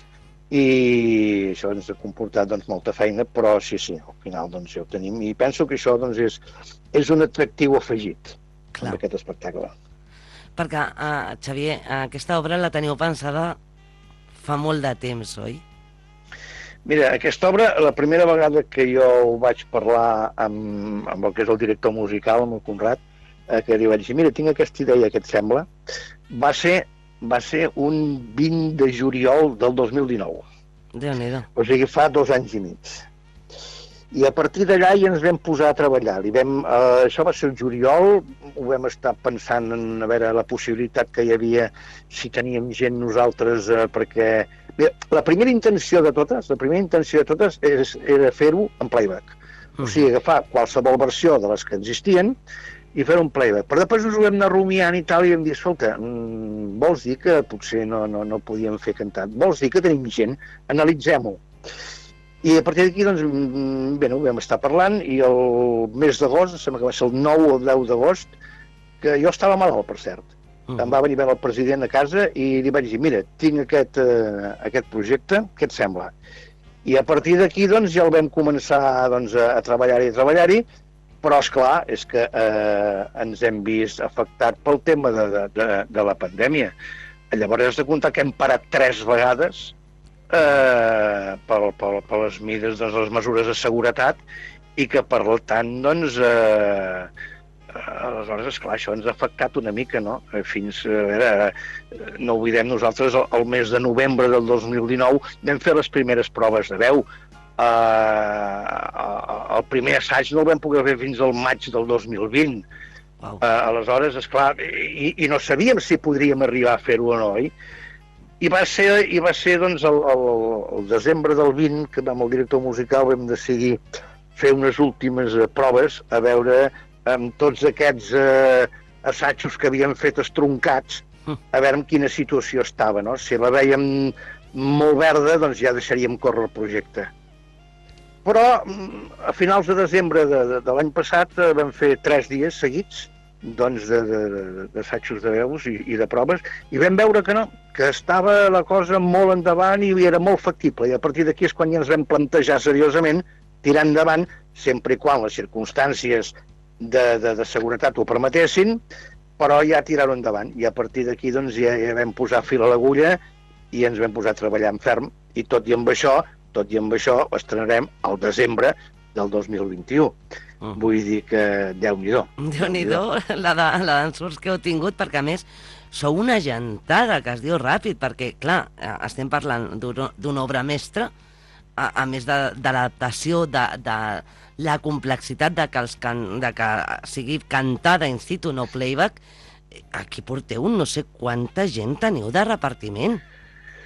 i això ens ha comportat doncs, molta feina, però sí, sí, al final doncs, ja ho tenim, i penso que això doncs, és, és un atractiu afegit. Clar. Amb aquest espectacle. Perquè, uh, Xavier, aquesta obra la teniu pensada fa molt de temps, oi? Mira, aquesta obra, la primera vegada que jo ho vaig parlar amb, amb el que és el director musical, amb el Conrad, eh, que li vaig dir, mira, tinc aquesta idea, què et sembla? Va ser va ser un vint de juliol del dos mil dinou. Déu-n'hi-do. O sigui, fa dos anys i mig. I a partir d'allà ja ens vam posar a treballar. I vam, eh, això va ser el juliol, ho vam estar pensant en a veure la possibilitat que hi havia, si teníem gent nosaltres, eh, perquè... Bé, la primera intenció de totes, la primera intenció de totes és, era fer-ho en playback. O sigui, agafar qualsevol versió de les que existien i fer un playback. Però després us ho vam anar rumiant i tal, i vam dir, escolta, mmm, vols dir que potser no, no, no podíem fer cantat? Vols dir que tenim gent? Analitzem-ho. I a partir d'aquí, doncs, bé, no, vam estar parlant, i el mes d'agost, sembla que va ser el nou o el deu d'agost, que jo estava malalt, per cert. Uh -huh. Em va venir el president a casa i li vaig dir, mira, tinc aquest, uh, aquest projecte, què et sembla? I a partir d'aquí, doncs, ja el vam començar doncs, a, a treballar-hi, a treballar-hi, però, esclar, és que eh, ens hem vist afectat pel tema de, de, de, de la pandèmia. Llavors, has de comptar que hem parat tres vegades eh, per, per, per les mides de les mesures de seguretat i que, per tant, doncs, eh, aleshores, esclar, això ens ha afectat una mica, no? Fins, a veure, no oblidem, nosaltres, el, el mes de novembre del dos mil dinou vam fer les primeres proves de veu. Uh, uh, el primer assaig no el vam poder fer fins al maig del dos mil vint. Wow. Uh, aleshores, esclar, i, i no sabíem si podríem arribar a fer-ho o no, oi? I va ser, i va ser doncs, el, el, el desembre del vint, que amb el director musical vam decidir fer unes últimes uh, proves, a veure, amb tots aquests uh, assajos que havíem fet estroncats, a veure en quina situació estava, no? Si la vèiem molt verda, doncs ja deixaríem córrer el projecte. Però a finals de desembre de, de, de l'any passat eh, vam fer tres dies seguits doncs, d'assajos de, de, de veus i, i de proves, i vam veure que no, que estava la cosa molt endavant i era molt factible, i a partir d'aquí és quan ja ens vam plantejar seriosament tirar endavant, sempre i quan les circumstàncies de, de, de seguretat ho permetessin, però ja tirar-ho endavant, i a partir d'aquí doncs, ja, ja vam posar fil a l'agulla i ens vam posar a treballar en ferm, i tot i amb això, tot i amb això, ho estrenarem al desembre del dos mil vint-i-u. Uh. Vull dir que Déu-n'hi-do. Déu-n'hi-do la d'ensurts que heu tingut, perquè a més sou una gentada, que es diu ràpid, perquè, clar, estem parlant d'una obra mestra, a, a més de, de l'adaptació, de, de la complexitat de que, els can, de que sigui cantada in situ, no playback. Aquí porteu no sé quanta gent teniu de repartiment.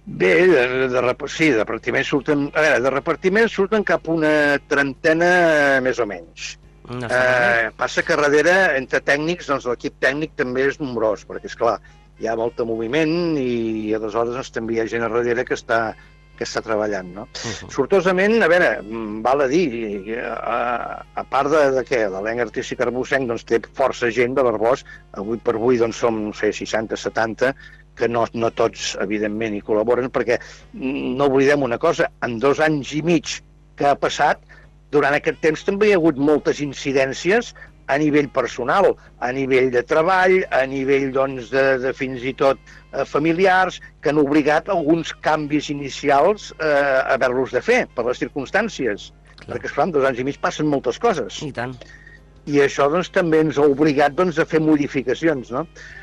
Bé, de, de, de, sí, de repartiment surten... A veure, de repartiment surten cap una trentena més o menys. No eh, passa que darrere, entre tècnics, doncs l'equip tècnic també és nombrós, perquè, esclar, hi ha molt de moviment i aleshores doncs, també hi ha gent a darrere que està, que està treballant, no? Uh-huh. Sortosament, a veure, val a dir, a, a part de, de què, l'elenc artístic arbosenc doncs, té força gent de l'Arbós, avui per avui doncs, som, no sé, seixanta, setanta, que no, no tots, evidentment, hi col·laboren, perquè no oblidem una cosa, en dos anys i mig que ha passat, durant aquest temps també hi ha hagut moltes incidències a nivell personal, a nivell de treball, a nivell, doncs, de, de fins i tot eh, familiars, que han obligat alguns canvis inicials eh, a haver-los de fer, per les circumstàncies. Clar. Perquè, esclar, en dos anys i mig passen moltes coses. I tant. I això, doncs, també ens ha obligat, doncs, a fer modificacions, no?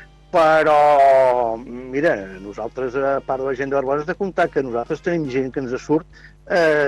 Però, mira, nosaltres, a part de la gent de Barbós, de comptar que nosaltres tenim gent que ens surt, eh,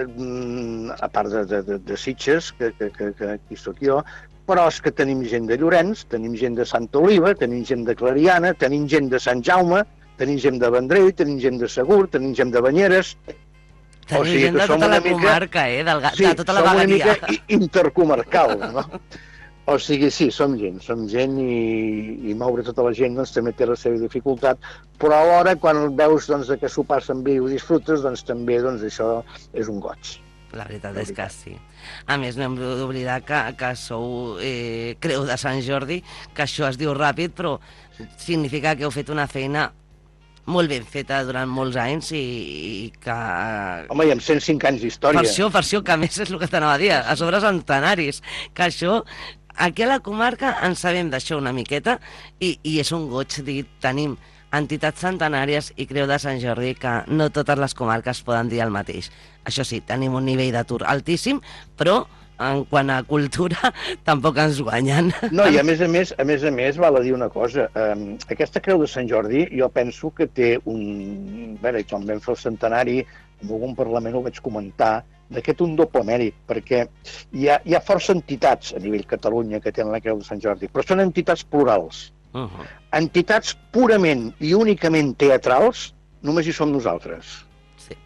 a part de, de, de Sitges, que, que, que, que aquí sóc jo, però és que tenim gent de Llorenç, tenim gent de Santa Oliva, tenim gent de Clariana, tenim gent de Sant Jaume, tenim gent de Vendrell, tenim gent de Segur, tenim gent de Banyeres. Tenim o sigui gent de tota la mica... comarca, eh? Del, sí, de tota la vegueria. Sí, som una mica intercomarcal, no? O sigui, sí, som gent, som gent i, i moure tota la gent doncs, també té la seva dificultat, però alhora quan veus doncs, que s'ho passen bé i ho disfrutes, doncs també doncs, això és un goig. La veritat, la veritat és que sí. A més, no hem d'oblidar que, que sou eh, Creu de Sant Jordi, que això es diu ràpid, però significa que heu fet una feina molt ben feta durant molts anys i, i que... Home, i amb cent cinc anys d'història. Per això, per això, que a més és el que t'anava a dir, a sobre centenaris, que això... Aquí a la comarca en sabem d'això una miqueta i, i és un goig dir, tenim entitats centenàries i Creu de Sant Jordi que no totes les comarques poden dir el mateix. Això sí, tenim un nivell d'atur altíssim, però en quant a cultura tampoc ens guanyen. No, i a més a més, a més a més, val a dir una cosa, eh, aquesta Creu de Sant Jordi jo penso que té un... A veure, quan vam fer el centenari, en algun parlament ho vaig comentar, d'aquest un doble mèrit, perquè hi ha, hi ha força entitats a nivell Catalunya que tenen la Creu de Sant Jordi, però són entitats plurals. Uh-huh. Entitats purament i únicament teatrals, només hi som nosaltres. Sí.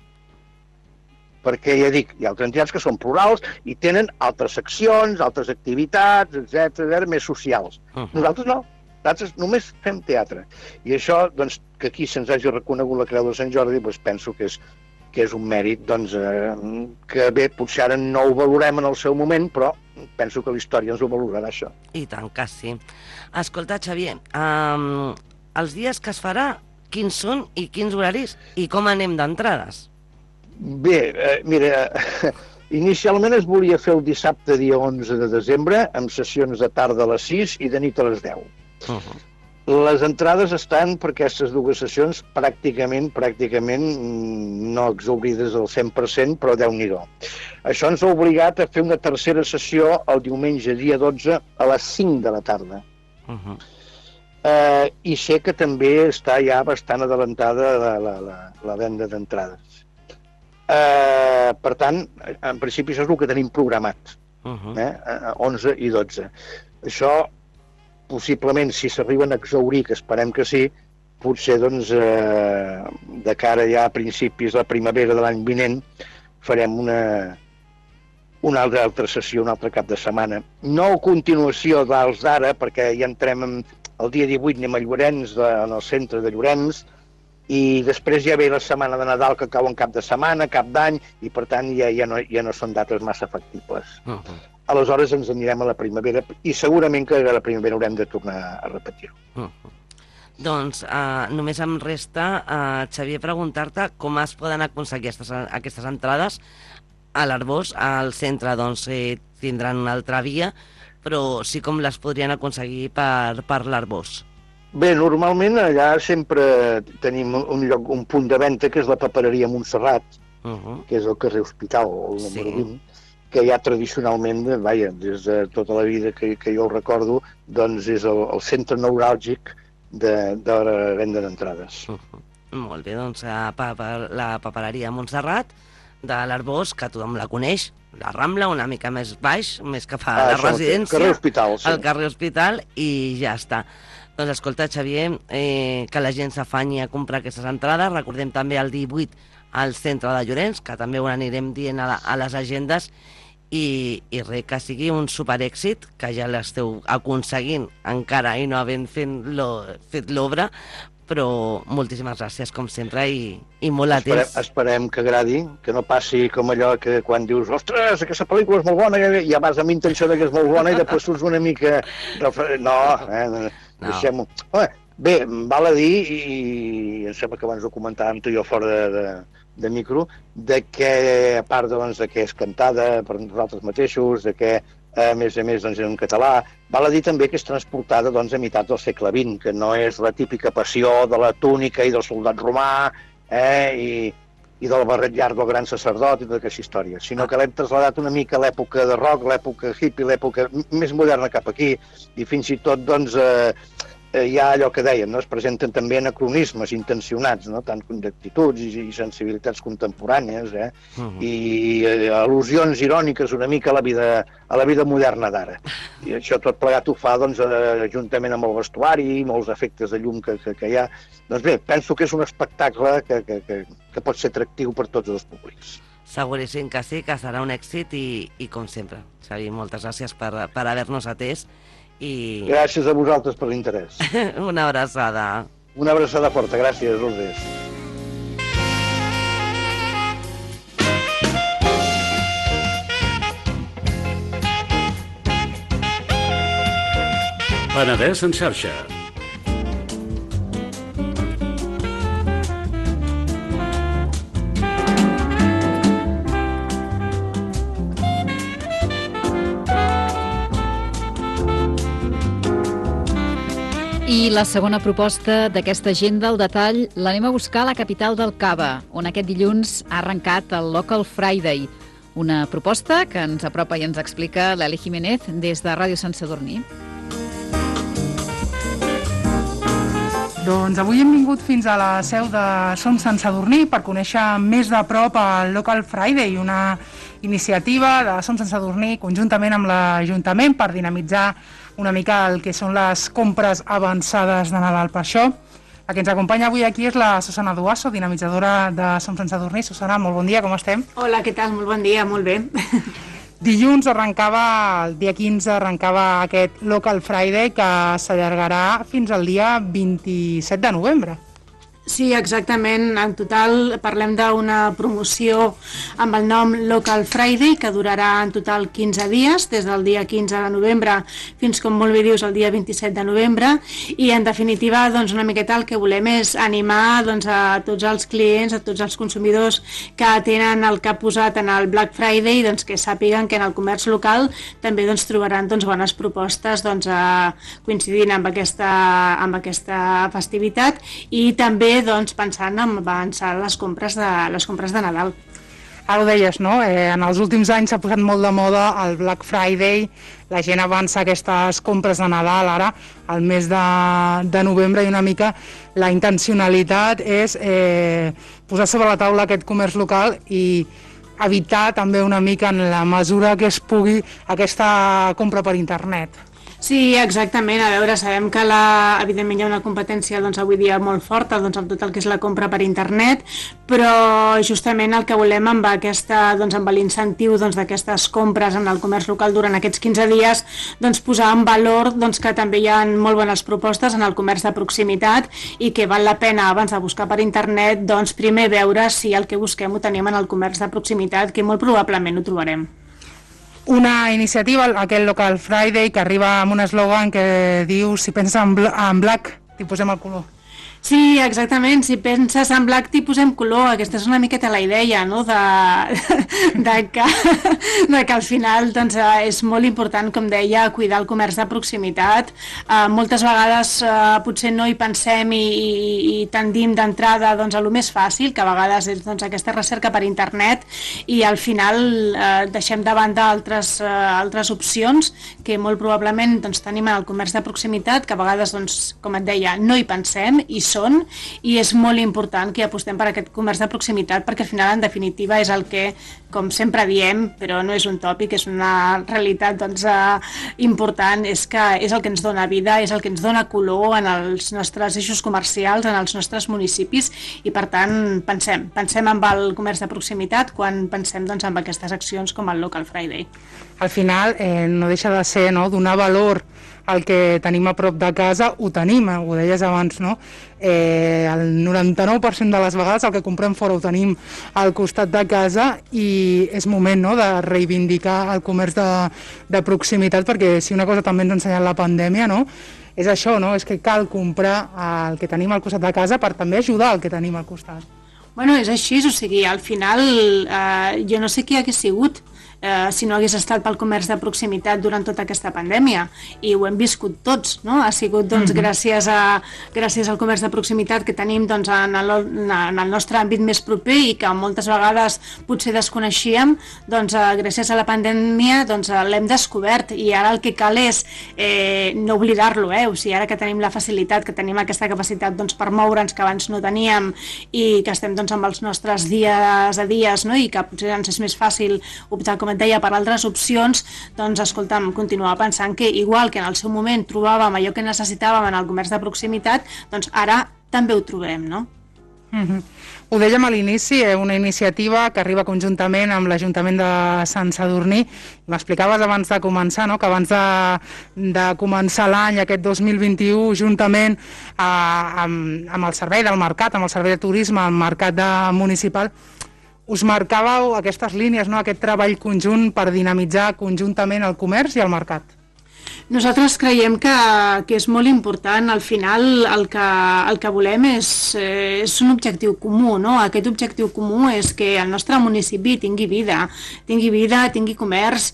Perquè, ja dic, hi ha altres entitats que són plurals i tenen altres seccions, altres activitats, etcètera, més socials. Uh-huh. Nosaltres no. Nosaltres només fem teatre. I això, doncs, que aquí se'ns hagi reconegut la Creu de Sant Jordi, doncs penso que és que és un mèrit doncs, eh, que bé, potser ara no ho valorem en el seu moment, però penso que la història ens ho valorarà, això. I tant que sí. Escolta, Xavier, um, els dies que es farà, quins són i quins horaris i com anem d'entrades? Bé, eh, mira, inicialment es volia fer el dissabte dia onze de desembre, amb sessions de tarda a les sis i de nit a les deu. Uh-huh. Les entrades estan per aquestes dues sessions pràcticament, pràcticament no exaurides al cent per cent, però Déu-n'hi-do. Això ens ha obligat a fer una tercera sessió el diumenge dia dotze a les cinc de la tarda. Uh-huh. eh, I sé que també està ja bastant adelantada la, la, la, la venda d'entrades. Eh, per tant, en principi això és el que tenim programat, uh-huh. eh, onze i dotze. Això possiblement, si s'arriben a exaurir, que esperem que sí, potser doncs, eh, de cara ja a principis de la primavera de l'any vinent farem una, una altra, altra sessió, un altre cap de setmana. No a continuació dels d'ara, perquè ja entrem en, el dia divuit anem a Llorenç, de, en el centre de Llorenç, i després ja ve la setmana de Nadal que cau en cap de setmana, cap d'any, i per tant ja, ja, no, ja no són dates massa factibles. Uh-huh. Aleshores ens anirem a la primavera i segurament que a la primavera haurem de tornar a repetir-ho. Uh-huh. Doncs uh, només em resta, uh, Xavier, preguntar-te com es poden aconseguir aquestes, aquestes entrades a l'Arbós. Al centre doncs, eh, tindran una altra via, però sí com les podrien aconseguir per, per l'Arbós. Bé, normalment allà sempre tenim un lloc, un punt de venda que és la papereria Montserrat, uh-huh. que és el carrer Hospital, el número sí. vint, que ja tradicionalment, vaja, des de tota la vida que, que jo el recordo, doncs és el, el centre neuràlgic de, de la venda d'entrades. Uh-huh. Molt bé, doncs a, a, a la papereria Montserrat de l'Arbós, que tothom la coneix, la Rambla, una mica més baix, més cap a ah, la residència, carrer Hospital, sí. al carrer Hospital, i ja està. Doncs escolta, Xavier, eh, que la gent s'afanyi a comprar aquestes entrades. Recordem també el divuit al centre de Llorenç, que també ho anirem dient a, la, a les agendes, i, i res, que sigui un superèxit, que ja l'esteu aconseguint encara i no havent fet l'obra, però moltíssimes gràcies, com sempre, i, i molt atents. Esperem, esperem que agradi, que no passi com allò que quan dius ostres, aquesta pel·lícula és molt bona, i ja vas amb intenció que és molt bona i després surts una mica... No, eh, no. Deixem-ho. Bé, val a dir, i em sembla que abans ho comentàvem tu i jo fora de, de, de micro, de que, a part doncs, de que és cantada per nosaltres mateixos, de que a més a més doncs, en català, val a dir també que és transportada doncs, a meitat del segle vint, que no és la típica passió de la túnica i del soldat romà eh, i, i del barret llarg del gran sacerdot i tota aquesta història, sinó que l'hem traslladat una mica a l'època de rock, l'època hippie, l'època més moderna cap aquí, i fins i tot doncs, eh, hi ha allò que dèiem, no? Es presenten també anacronismes intencionats, no? Tant d'actituds i, i sensibilitats contemporànies, eh? Uh-huh. I eh, al·lusions iròniques una mica a la vida, a la vida moderna d'ara. I això tot plegat ho fa doncs, eh, juntament amb el vestuari i molts efectes de llum que, que, que hi ha. Doncs bé, penso que és un espectacle que, que, que, que pot ser atractiu per tots els públics. Seguríssim que sí, que serà un èxit i, i com sempre, Xavi, moltes gràcies per, per haver-nos atès. I... Gràcies a vosaltres per l'interès. Una abraçada. Una abraçada forta, gràcies, Lourdes. Penedès en xarxa. I la segona proposta d'aquesta agenda, el detall, l'anem a buscar a la capital del Cava, on aquest dilluns ha arrencat el Local Friday, una proposta que ens apropa i ens explica l'Eli Jiménez des de Ràdio Sant Sadurní. Doncs avui hem vingut fins a la seu de Som Sant Sadurní per conèixer més de prop el Local Friday, una iniciativa de Som Sant Sadurní conjuntament amb l'Ajuntament per dinamitzar una mica el que són les compres avançades de Nadal. Per això, la que ens acompanya avui aquí és la Susana Duasso, dinamitzadora de Som Sant Sadurní. Susana, molt bon dia, com estem? Hola, què tal? Molt bon dia, molt bé. Dilluns arrencava, el dia quinze, arrencava aquest Local Friday que s'allargarà fins al dia vint-i-set de novembre. Sí, exactament. En total parlem d'una promoció amb el nom Local Friday que durarà en total quinze dies, des del dia quinze de novembre fins, com molt bé dius, el dia vint-i-set de novembre, i en definitiva doncs, una miqueta el que volem és animar doncs, a tots els clients, a tots els consumidors que tenen el cap posat en el Black Friday, doncs, que sàpiguen que en el comerç local també doncs, trobaran doncs, bones propostes doncs, a, coincidint amb aquesta, amb aquesta festivitat, i també doncs, pensant en avançar les compres de, les compres de Nadal. Ara ho deies, no? Eh, en els últims anys s'ha posat molt de moda el Black Friday, la gent avança aquestes compres de Nadal ara, al mes de, de novembre, i una mica la intencionalitat és eh, posar sobre la taula aquest comerç local i evitar també una mica, en la mesura que es pugui, aquesta compra per internet. Sí, exactament. A veure, sabem que la, evidentment hi ha una competència doncs, avui dia molt forta doncs, amb tot el que és la compra per internet, però justament el que volem amb, aquesta, doncs, amb l'incentiu doncs, d'aquestes compres en el comerç local durant aquests quinze dies, doncs, posar en valor doncs, que també hi ha molt bones propostes en el comerç de proximitat i que val la pena, abans de buscar per internet, doncs, primer veure si el que busquem ho tenim en el comerç de proximitat, que molt probablement ho trobarem. Una iniciativa, aquest Local Friday, que arriba amb un eslògan que diu si penses en, bl en black, t'hi posem el color. Sí, exactament, si penses en black t'hi posem color, aquesta és una miqueta la idea, no? de, de, que, de que al final doncs, és molt important, com deia, cuidar el comerç de proximitat. Uh, moltes vegades uh, potser no hi pensem i, i, i tendim d'entrada doncs, a lo més fàcil, que a vegades és doncs, aquesta recerca per internet, i al final uh, deixem de banda altres, uh, altres opcions que molt probablement doncs, tenim en el comerç de proximitat, que a vegades, doncs, com et deia, no hi pensem i són, i és molt important que apostem per aquest comerç de proximitat, perquè al final, en definitiva, és el que, com sempre diem, però no és un tòpic, és una realitat doncs, eh, important, és que és el que ens dona vida, és el que ens dona color en els nostres eixos comercials, en els nostres municipis, i per tant pensem, pensem en el comerç de proximitat quan pensem doncs, en aquestes accions com el Local Friday. Al final eh, no deixa de ser, no?, donar valor al que tenim a prop de casa, ho tenim, eh? Ho deies abans, no? Eh, el noranta-nou per cent de les vegades el que comprem fora ho tenim al costat de casa, i és moment, no?, de reivindicar el comerç de, de proximitat, perquè si una cosa també ens ha ensenyat la pandèmia, no?, és això, no?, és que cal comprar el que tenim al costat de casa per també ajudar el que tenim al costat. Bueno, és així, o sigui, al final eh, jo no sé qui hagués sigut eh, si no hagués estat pel comerç de proximitat durant tota aquesta pandèmia, i ho hem viscut tots, no? Ha sigut doncs, mm-hmm. gràcies, a, gràcies al comerç de proximitat que tenim doncs, en, el, en el nostre àmbit més proper i que moltes vegades potser desconeixíem, doncs eh, gràcies a la pandèmia doncs, eh, l'hem descobert, i ara el que cal és eh, no oblidar-lo, eh? O sigui, ara que tenim la facilitat, que tenim aquesta capacitat doncs, per moure'ns que abans no teníem, i que estem doncs, amb els nostres dies a dies, no? I que potser ens és més fàcil optar, com et deia, per altres opcions, doncs escolta'm, continuar pensant que igual que en el seu moment trobàvem allò que necessitàvem en el comerç de proximitat, doncs ara també ho trobem, no? Mm-hmm. Ho dèiem a l'inici, eh, una iniciativa que arriba conjuntament amb l'Ajuntament de Sant Sadurní. M'explicaves abans de començar, no?, que abans de, de començar l'any, aquest dos mil vint-i-u, juntament eh, amb, amb el servei del mercat, amb el servei de turisme, el mercat de municipal, us marcàveu aquestes línies, no?, aquest treball conjunt per dinamitzar conjuntament el comerç i el mercat. Nosaltres creiem que, que és molt important. Al final el que, el que volem és, eh, és un objectiu comú, no? Aquest objectiu comú és que el nostre municipi tingui vida, tingui vida, tingui comerç,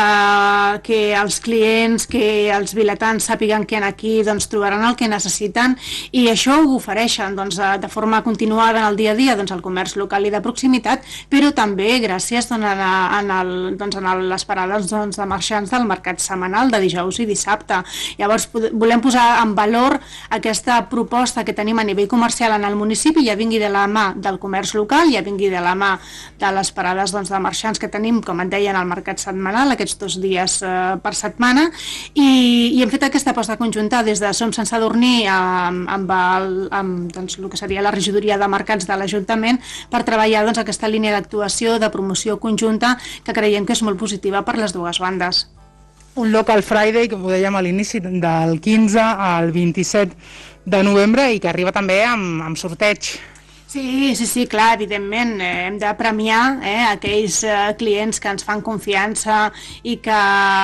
eh, que els clients, que els vilatans sàpiguen que aquí doncs, trobaran el que necessiten, i això ho ofereixen doncs, de forma continuada en el dia a dia doncs, el comerç local i de proximitat, però també gràcies doncs, en, en, el, doncs, en les parades doncs, de marxants del mercat setmanal de dijous i dissabte. Llavors volem posar en valor aquesta proposta que tenim a nivell comercial en el municipi, ja vingui de la mà del comerç local, ja vingui de la mà de les parades doncs, de marxants que tenim, com et deia, en el mercat setmanal, aquests dos dies eh, per setmana, i, i hem fet aquesta aposta conjunta des de Som Sant Sadurní amb, amb, el, amb doncs, el que seria la regidoria de mercats de l'Ajuntament per treballar doncs, aquesta línia d'actuació de promoció conjunta que creiem que és molt positiva per les dues bandes. Un Local Friday, que ho dèiem a l'inici, del quinze al vint-i-set de novembre, i que arriba també amb, amb sorteig. Sí, sí, sí, clar, evidentment, eh, hem de premiar eh, aquells eh, clients que ens fan confiança i que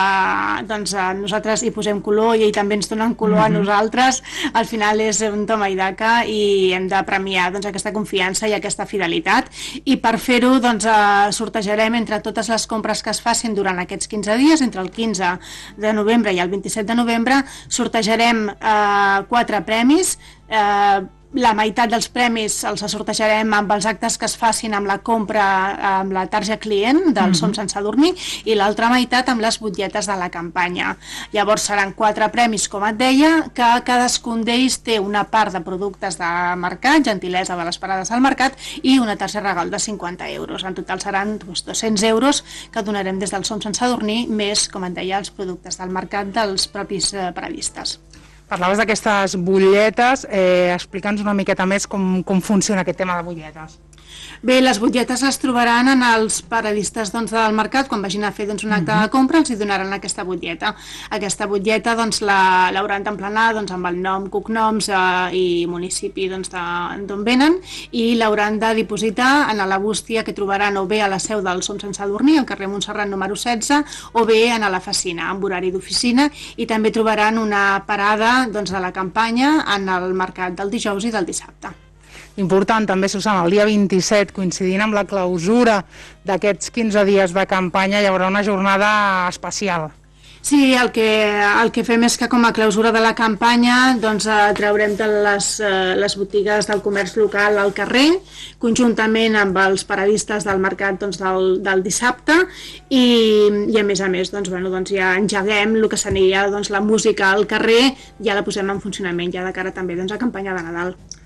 doncs, eh, nosaltres hi posem color i ells també ens donen color mm-hmm. a nosaltres. Al final és un toma i daca, i hem de premiar doncs, aquesta confiança i aquesta fidelitat, i per fer-ho doncs, eh, sortejarem entre totes les compres que es facin durant aquests quinze dies, entre el quinze de novembre i el vint-i-set de novembre, sortejarem eh, quatre premis. eh, La meitat dels premis els sortejarem amb els actes que es facin amb la compra amb la tarja client del mm-hmm. Som Sant Sadurní, i l'altra meitat amb les butlletes de la campanya. Llavors seran quatre premis, com et deia, que cadascun d'ells té una part de productes de mercat, gentilesa de les parades al mercat, i una tarja regal de cinquanta euros. En total seran doncs, dos-cents euros que donarem des del Som Sant Sadurní, més, com et deia, els productes del mercat dels propis eh, paradistes. Parlaves d'aquestes butlletes, eh, explica'ns una miqueta més com, com funciona aquest tema de butlletes. Bé, les butlletes es trobaran en els paradistes doncs, del mercat. Quan vagin a fer doncs, un acte uh-huh. de compra els hi donaran aquesta butlleta. Aquesta butlleta doncs, l'hauran d'emplenar doncs, amb el nom, cognoms eh, i municipi doncs, d'on venen, i l'hauran de dipositar en la bústia que trobaran o bé a la seu del Som Sant Sadurní, al carrer Montserrat número setze, o bé en la Facina, amb horari d'oficina, i també trobaran una parada doncs, de la campanya en el mercat del dijous i del dissabte. Important també, Susana, el dia vint-i-set, coincidint amb la clausura d'aquests quinze dies de campanya, hi haurà una jornada especial. Sí, el que, el que fem és que com a clausura de la campanya doncs, eh, traurem de les, eh, les botigues del comerç local al carrer, conjuntament amb els paradistes del mercat doncs, del, del dissabte, i, i a més a més doncs, bueno, doncs ja engeguem el que seria doncs, la música al carrer, ja la posem en funcionament ja de cara també doncs, a campanya de Nadal.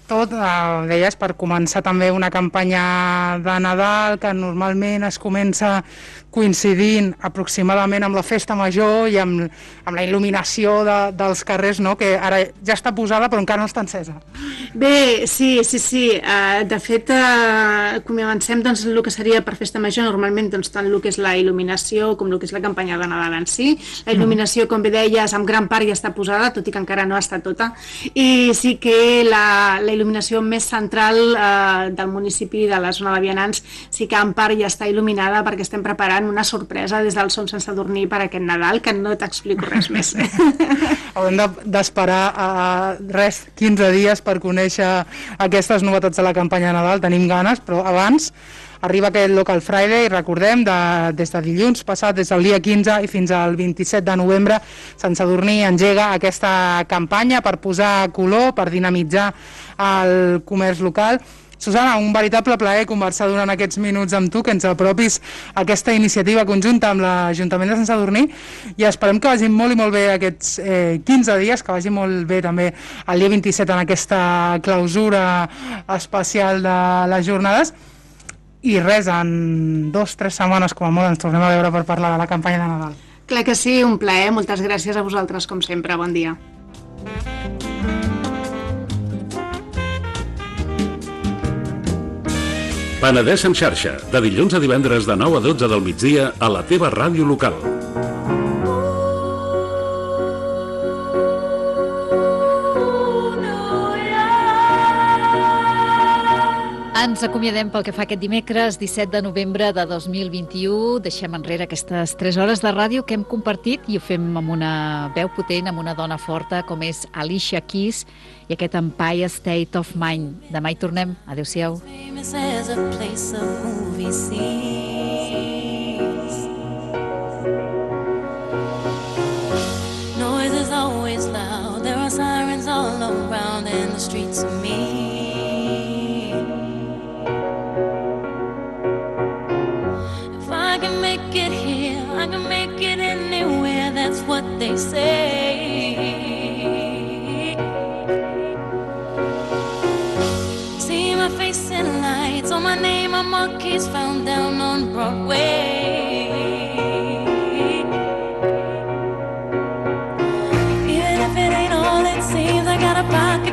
tot, eh, deies, per començar també una campanya de Nadal que normalment es comença coincidint aproximadament amb la festa major i amb, amb la il·luminació de, dels carrers, no? Que ara ja està posada però encara no està encesa. Bé, sí, sí, sí. Uh, de fet, uh, comencem doncs, el que seria per festa major, normalment doncs, tant el que és la il·luminació com el que és la campanya de Nadal en si. La il·luminació, com bé deies, en gran part ja està posada, tot i que encara no està tota. I sí que la, la il·luminació més central uh, del municipi de la zona de Vianants sí que en part ja està il·luminada perquè estem preparant una sorpresa des del Som sense dormir per aquest Nadal, que no t'explico res més. Haurem d'esperar uh, res, quinze dies per conèixer aquestes novetats de la campanya de Nadal, tenim ganes, però abans arriba aquest Local Friday, recordem, de, des de dilluns passat, des del dia quinze i fins al vint-i-set de novembre, Sant Sadurní engega aquesta campanya per posar color, per dinamitzar el comerç local. Susana, un veritable plaer conversar durant aquests minuts amb tu, que ens apropis a aquesta iniciativa conjunta amb l'Ajuntament de Sant Sadurní, i esperem que vagin molt i molt bé aquests eh, quinze dies, que vagi molt bé també el dia vint-i-set en aquesta clausura especial de les jornades, i res, en dos o tres setmanes com a molt ens tornem a veure per parlar de la campanya de Nadal. Clar que sí, un plaer, moltes gràcies a vosaltres com sempre, bon dia. Penedès en xarxa, de dilluns a divendres de nou a dotze del migdia a la teva ràdio local. Ens acomiadem pel que fa aquest dimecres, disset de novembre de dos mil vint-i-u. Deixem enrere aquestes tres hores de ràdio que hem compartit i ho fem amb una veu potent, amb una dona forta com és Alicia Keys i aquest Empire State of Mind. Demà hi tornem. Adéu-siau. Noise is always loud. There are sirens all around and the streets of me. I can make it here, I can make it anywhere, that's what they say. See my face in lights, on my name a marquee's found down on Broadway. Even if it ain't all it seems, I got a pocket